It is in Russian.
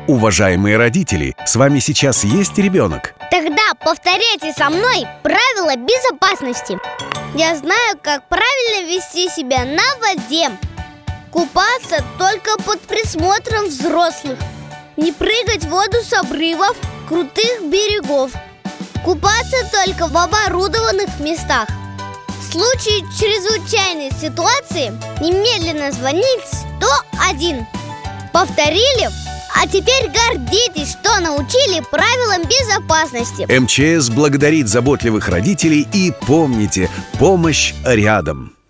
Уважаемые родители, с вами сейчас есть ребенок? Тогда повторяйте со мной правила безопасности. Я знаю, как правильно вести себя на воде. Купаться только под присмотром взрослых. Не прыгать в воду с обрывов, крутых берегов. Купаться только в оборудованных местах. В случае чрезвычайной ситуации немедленно звонить 101. Повторили? А теперь гордитесь, что научили правилам безопасности. МЧС благодарит заботливых родителей и помните, помощь рядом.